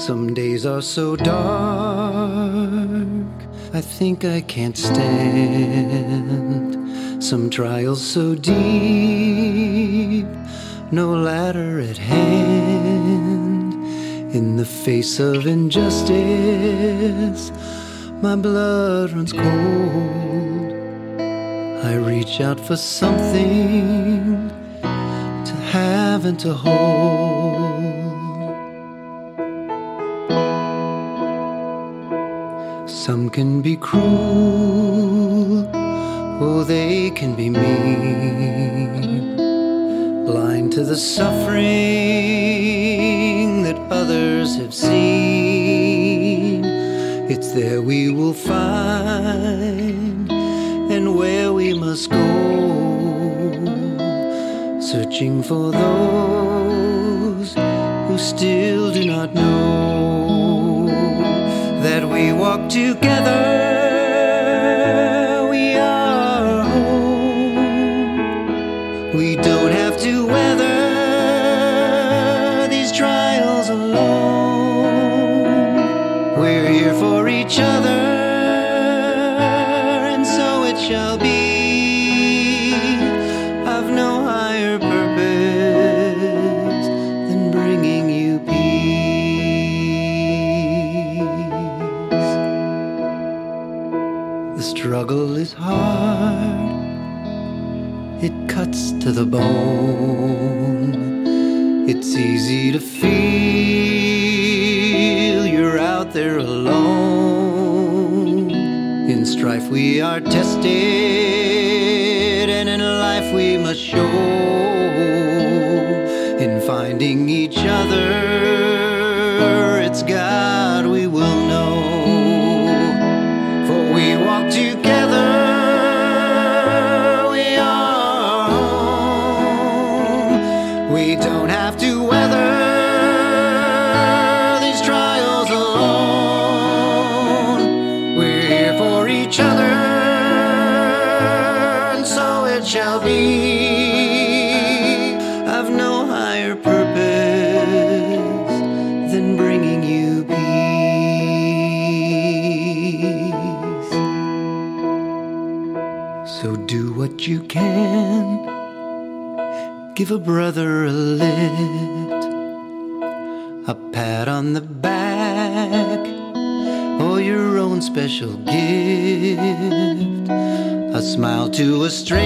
Some days are so dark, I think I can't stand. Some trials so deep, no ladder at hand. In the face of injustice, my blood runs cold. I reach out for something to have and to hold. Some can be cruel, oh, they can be mean, blind to the suffering that others have seen. It's there we will find, and where we must go, searching for those who still do not know that we walk together, we are home. We don't have to weather these trials alone. We're here for each other, and so it shall be. I've no higher purpose than bringing you peace. The struggle is hard, it cuts to the bone. It's easy to feel you're out there alone. In strife we are tested, and in life we must show. In finding each other, it's God we will know. For we walk together, we are home. We don't have to weather these trials alone. We're here for each other, and so it shall be. I've no higher purpose than bringing you peace. So do what you can, give a brother a lift, a pat on the back, or your own special gift. A smile to a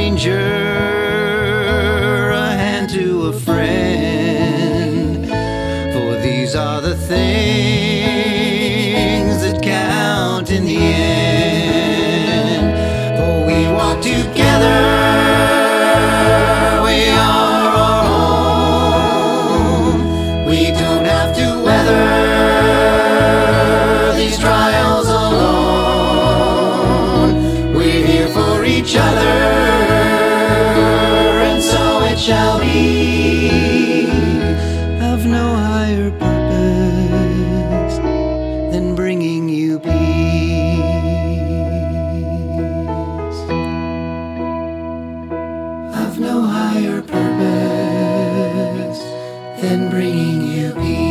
stranger, a hand to a friend. For these are the things that count in the end. For we walk together, we are our home. We don't have to weather these trials alone. We're here for each other, and so it shall be. I've no higher purpose than bringing you peace. I've no higher purpose than bringing you peace.